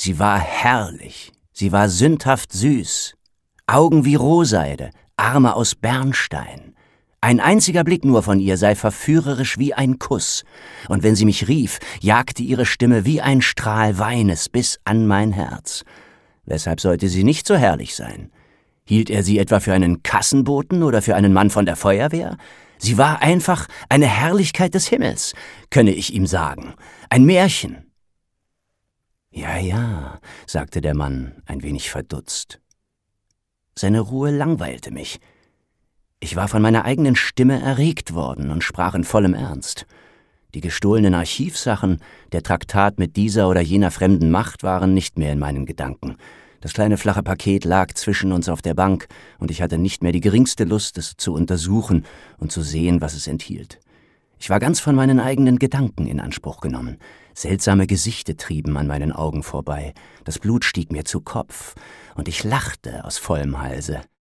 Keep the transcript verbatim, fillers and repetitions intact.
Sie war herrlich, sie war sündhaft süß, Augen wie Rohseide, Arme aus Bernstein. Ein einziger Blick nur von ihr sei verführerisch wie ein Kuss, und wenn sie mich rief, jagte ihre Stimme wie ein Strahl Weines bis an mein Herz. Weshalb sollte sie nicht so herrlich sein? Hielt er sie etwa für einen Kassenboten oder für einen Mann von der Feuerwehr? Sie war einfach eine Herrlichkeit des Himmels, könne ich ihm sagen, ein Märchen. »Ja, ja«, sagte der Mann, ein wenig verdutzt. Seine Ruhe langweilte mich. Ich war von meiner eigenen Stimme erregt worden und sprach in vollem Ernst. Die gestohlenen Archivsachen, der Traktat mit dieser oder jener fremden Macht waren nicht mehr in meinen Gedanken. Das kleine flache Paket lag zwischen uns auf der Bank, und ich hatte nicht mehr die geringste Lust, es zu untersuchen und zu sehen, was es enthielt. Ich war ganz von meinen eigenen Gedanken in Anspruch genommen. Seltsame Gesichter trieben an meinen Augen vorbei. Das Blut stieg mir zu Kopf, und ich lachte aus vollem Halse.